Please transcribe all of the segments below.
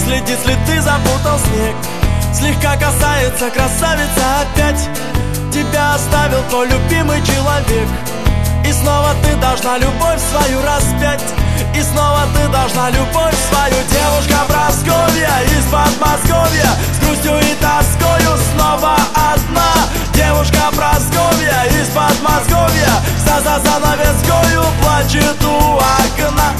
следи, следы запутал снег. Слегка касается красавица опять. Тебя оставил твой любимый человек. И снова ты должна любовь свою распять. И снова ты должна любовь свою. Девушка Прасковья из Подмосковья, с грустью и тоскою снова одна. Девушка Прасковья из Подмосковья, за занавескою плачет у окна.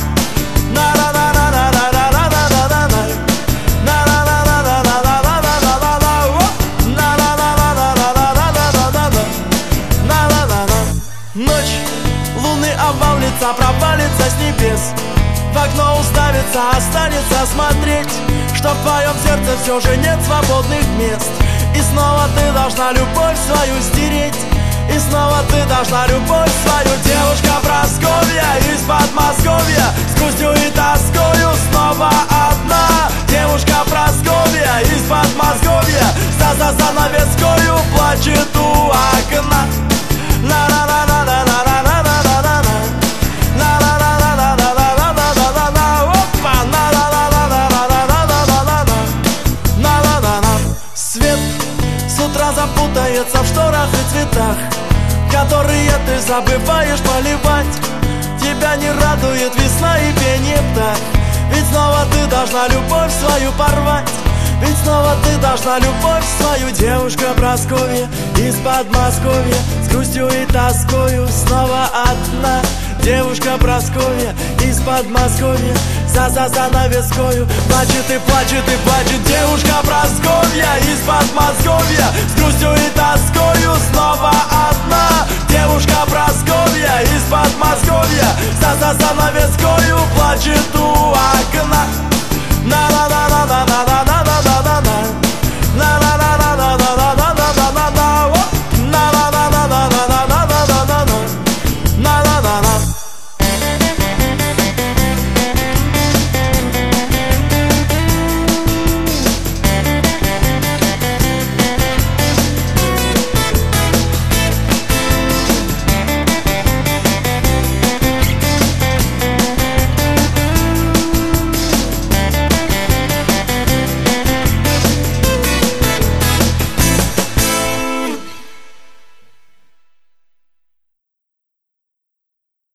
Ночь, лунный овал лица провалится с небес. В окно уставится, останется смотреть, что в твоем сердце все же нет свободных мест. И снова ты должна любовь свою стереть. И снова ты должна любовь свою. Девушка Прасковья из Подмосковья, с грустью и тоскою снова одна. Девушка Прасковья из Подмосковья, за занавескою плачет у окна. Свет с утра запутается в шторах и цветах, которые ты забываешь поливать. Тебя не радует весна и пение птах. Ведь снова ты должна любовь свою порвать. Ведь снова ты должна любовь свою. Девушка Прасковья из Подмосковья, с грустью и тоскою снова одна. Девушка Прасковья из Подмосковья, за занавескою плачет и плачет и плачет. Девушка Прасковья из Подмосковья, с грустью и тоскою снова одна. Девушка Прасковья из Подмосковья, за занавескою плачет у окна.